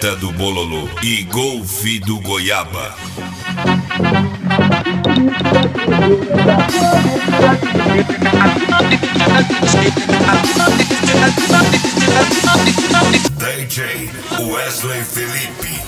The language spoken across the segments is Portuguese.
Celta do Bololô e Golfe do Goiaba. DJ Wesley Felipe.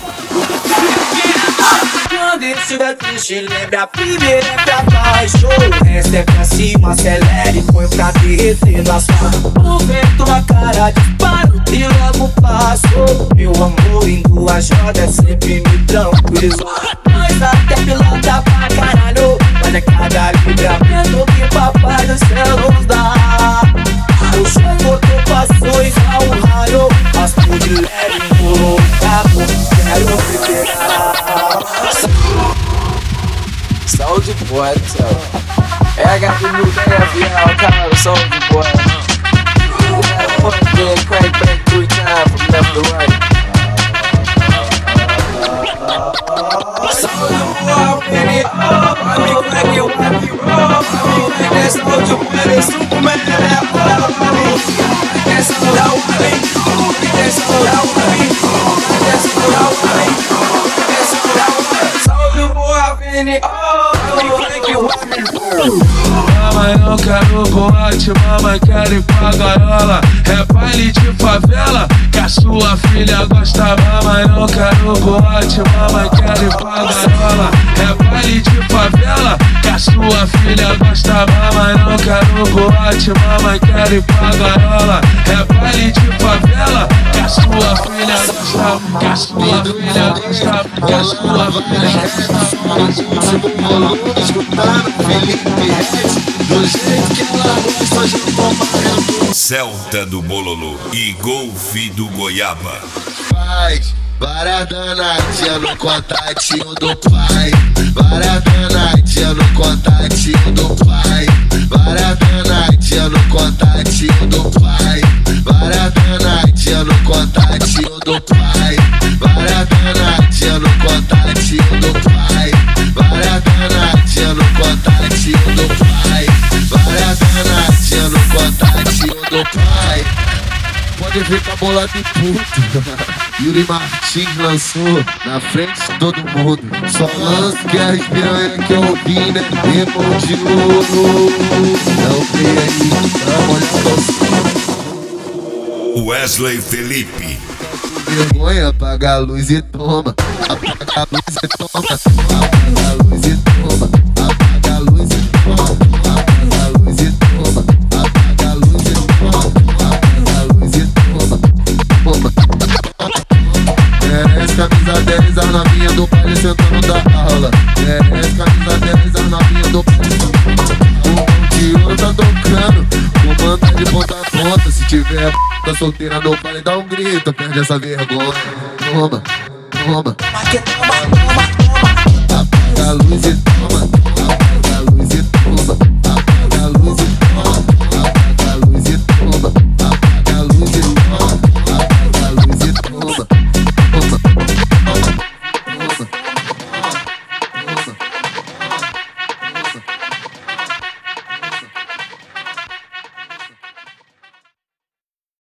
Quando estiver triste, lembre a primeira é pra baixo, o resto é pra cima, acelere, põe pra derreter no asfalto. O vento na cara, disparo e logo passo. Meu amor em duas rodas sempre me tranquilo. Nós até pilota pra caralho, mas é cada livramento que papai do céu nos dá. O chocoto passou igual um raio, mas por de leve empurrou o carro, quero liberar. Soldier boy, so I got the new DFL, call it Soldier boy. Then crank back 3 times from left to right. Soldier boy, baby, I be crank it, I be raw. I be like that Soldier boy, that Superman, that all I be. That's all I want me. That's all I want me. That's all I want me. That's all I want. Soldier boy, I been it all. Mamãe não quero boate, mamãe quer ir pra gaiola. É baile de favela que a sua filha gosta. Mamãe não quero boate, mamãe quer ir pra gaiola. É baile de favela que a sua filha gosta. Mamãe não quero boate, mamãe quer ir pra gaiola. É baile de favela que a sua filha gosta. Que a sua filha gosta. Que a sua filha gosta. Escutando Felipe Reis, do jeito que ela gosta, já tô Celta do Bololô e Golfe do Goiaba. Faz várias danadinhas no contatinho do pai. Várias danadinhas no contatinho do pai. Várias danadinhas no contatinho do pai. Várias danadinhas no contatinho do pai. Várias danadinhas no contatinho do pai. Várias danadinhas no contatinho do pai. Várias danadinhas no contatinho do pai. Pode ficar bolado e puto. Yuri Martins lançou na frente de todo mundo. Só lança que a espiranha que eu vi, né? Irmão de ouro. Não vem aí, olha o Wesley Felipe. vergonha, apaga a luz e toma. Apaga a luz e toma. Apaga a luz e toma. Apaga a luz e toma. Apaga a luz e toma. Apaga a luz e toma. Apaga a luz e toma. Toma. Merece camisa 10, a novinha do baile sentando da aula. Merece camisa 10, a novinha do baile sentando da aula. O mão de ouro tá tocando, comanda de ponta a ponta. Se tiver tá solteira no baile, dá um grito, perde essa vergonha. Toma, toma. Apaga a luz e toma. Apaga a luz e toma.